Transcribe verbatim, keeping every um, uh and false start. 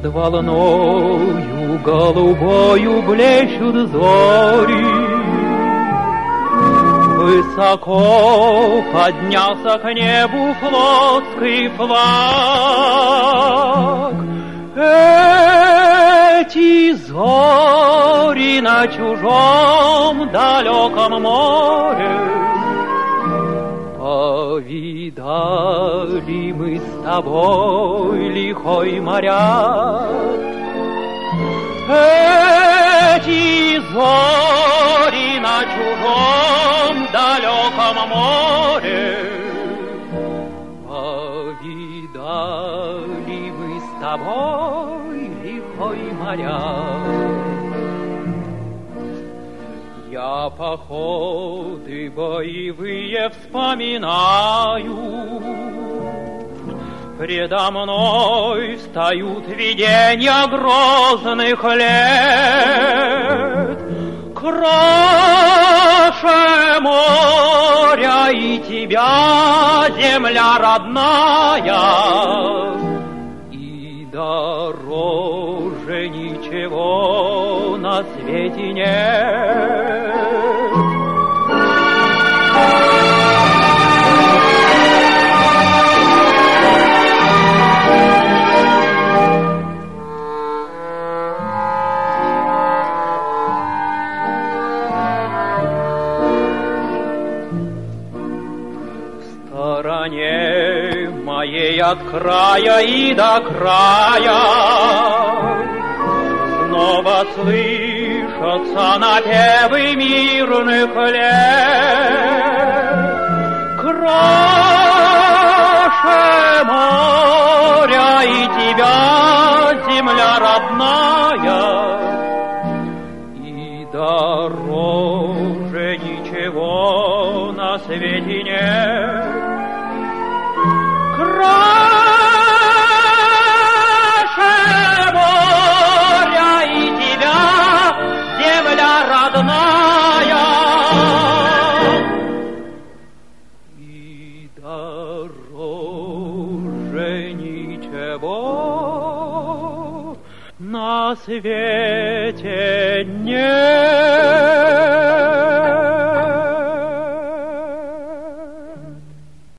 Над волною голубою блещут зори. Высоко поднялся к небу флотский флаг. Эти зори на чужом далеком море. Повидали мы с тобой лихой моряк. Эти зори на чужом далеком море. Повидали мы с тобой лихой моряк. Я походы боевые вспоминаю. Предо мной встают видения грозных лет. Краше моря и тебя, земля родная, и дороже ничего на свете нет. В стороне моей от края и до края снова слышатся напевы мирных лет. Краше моря и тебя, земля родная, и дороже ничего на свете нет. Краше моря и тебя, земля родная, и дороже ничего на свете нет.